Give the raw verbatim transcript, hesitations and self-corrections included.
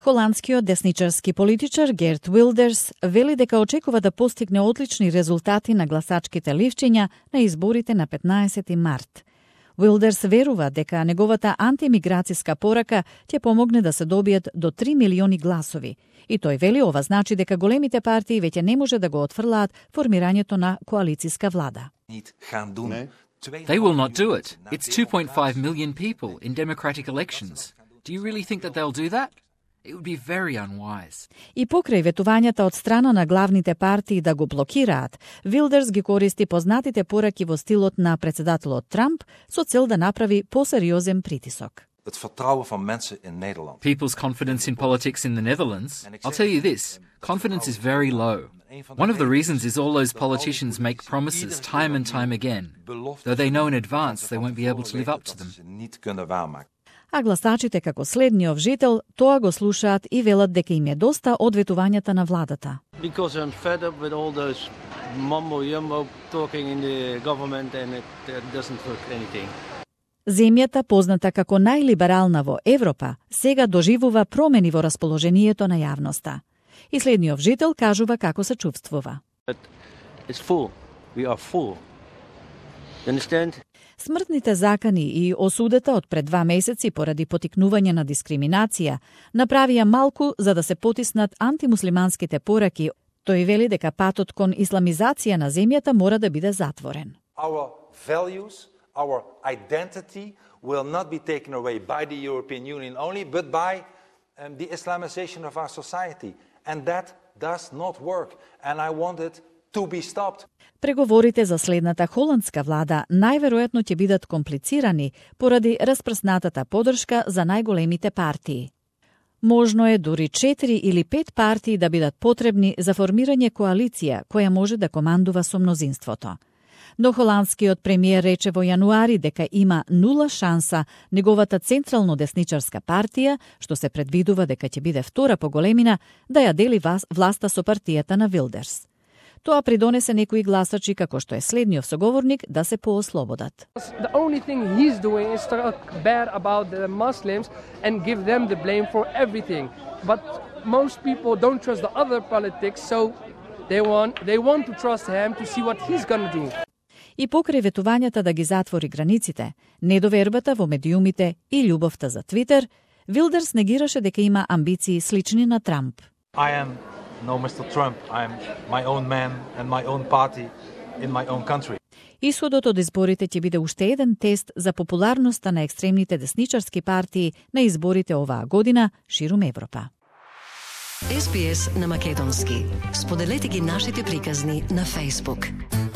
Холандскиот десничарски политичар Герт Вилдерс вели дека очекува да постигне одлични резултати на гласачките ливчиња на изборите на петнаесети март. Вилдерс верува дека неговата антимиграцијска порака ќе помогне да се добијат до три милиони гласови. И тој вели ова значи дека големите партии веќе не може да го отфрлаат формирањето на коалицијска влада. They will not do it. It's two point five million people in democratic elections. Do you really think that they'll do that? It would be very unwise. И покрај ветувањата од страна на главните партии да го блокираат, Вилдерс ги користи познатите пораки во стилот на председателот Трамп со цел да направи посериозен притисок. People's confidence in politics in the Netherlands, I'll tell you this, confidence is very low. One of the reasons is all those politicians make promises time and time again, though they know in advance they won't be able to live up to them. А гласачите како следниот жител тоа го слушаат и велат дека им е доста од ветувањата на владата. Because I'm fed up with all those mumbo jumbo talking in the government and it doesn't work anything. Земјата, позната како најлиберална во Европа, сега доживува промени во расположението на јавноста. И следниот жител кажува како се чувствува. It's full. We are full. You understand? Смртните закани и осудата од пред два месеци поради потикнување на дискриминација направија малку за да се потиснат антимуслиманските пораки. Тој вели дека патот кон исламизација на земјата мора да биде затворен. Our values, our identity will not be taken away by the European Union only, but by um, the Islamization of our society. And that does not work. And I want it to be stopped. Преговорите за следната холандска влада најверојатно ќе бидат комплицирани поради распрснатата подршка за најголемите партии. Можно е дури четири или пет партии да бидат потребни за формирање коалиција која може да командува со мнозинството. Но холандскиот премиер рече во јануари дека има нула шанса неговата централно десничарска партија, што се предвидува дека ќе биде втора по големина, да ја дели власта со партијата на Вилдерс. Тоа придонесе некои гласачи, како што е следниот соговорник, да се поослободат. The only thing he's doing is talk bad about the Muslims and give them the blame for everything. But most people don't trust the other politics, so they want they want to trust him to see what he's going to do. И покрај ветувањата да ги затвори границите, недовербата во медиумите и љубовта за Твитер, Вилдерс негираше дека има амбиции слични на Трамп. I am no Mister Trump. I am my own man and my own party in my own country. Исходот од изборите ќе биде уште еден тест за популарноста на екстремните десничарски партии на изборите оваа година ширум Европа. Ес Би Ес на македонски. Споделете ги нашите приказни на Facebook.